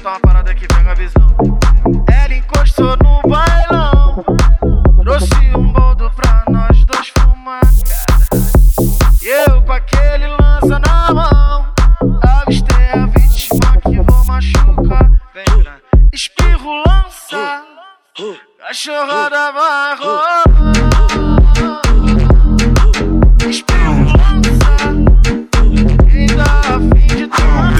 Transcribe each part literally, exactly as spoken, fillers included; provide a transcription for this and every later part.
contar uma parada que pega a visão. Ela encostou no bailão, trouxe um boldo pra nós dois fumar, cara. E eu com aquele lança na mão, avistei a vítima que vou machucar. Vem pra espirro, lança, cachorrada vai rolar. Espirro, lança, quem dá a fim de tomar.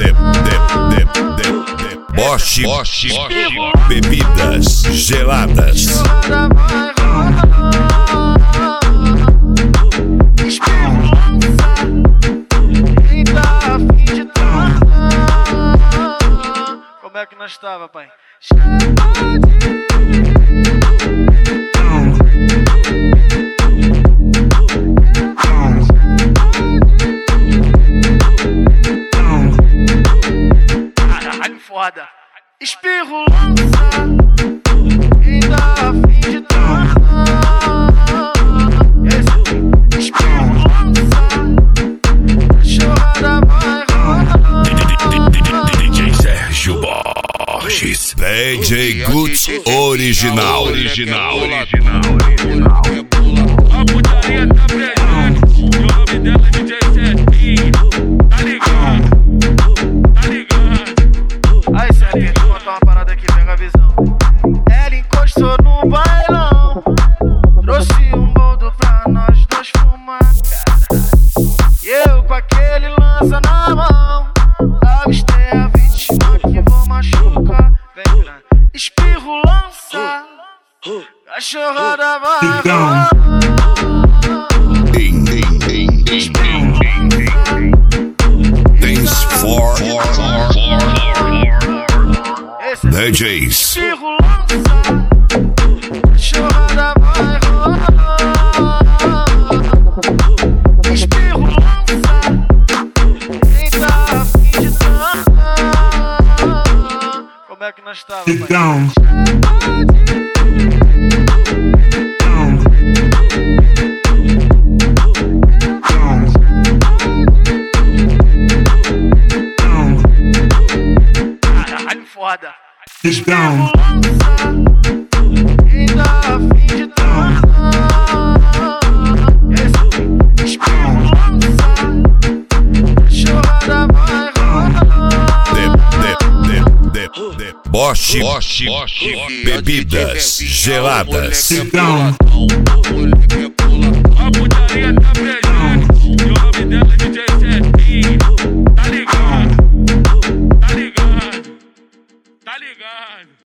Bosch, Bosch, bebidas geladas. Cachorrada vai rolar. Espirro, lança, quem dá a fim de tomar. Como é que nós tava, pai? Caralho, foda. Espirro, lança, quem dá a fim de tomar. Espirro, lança, cachorrada vai rolar. D J Sérgio Borges, D J Guts original, original, original, original. A putaria tá presente, e o nome dela é D J Sérgio. Tá ligado? Tá ligado? Aí, Sérgio, vou contar uma parada que pega a visão. Ela encostou no bailão, trouxe um boldo pra nós dois fumar, cara. E eu com aquele lança na mão, avistei a vítima que vou machucar. Vem pra espirro, lança, cachorrada vai rolar. Ding, ding, ding, ding, ding, ding. Dance for D Js. Espirro, lança, cachorrada vai rolar. Espirro, lança, quem tá a fim de tomar. Como é que nós tava, pai? Caralho, foda. Espirro, lança, quem dá a fim de tomar. Espirro, lança, cachorrada vai rolar. Bosch, Bosch, bebidas geladas. A putaria tá presente, e o nome dela é D J Sérgio. Tá ligado? Tá ligado? Tá ligado?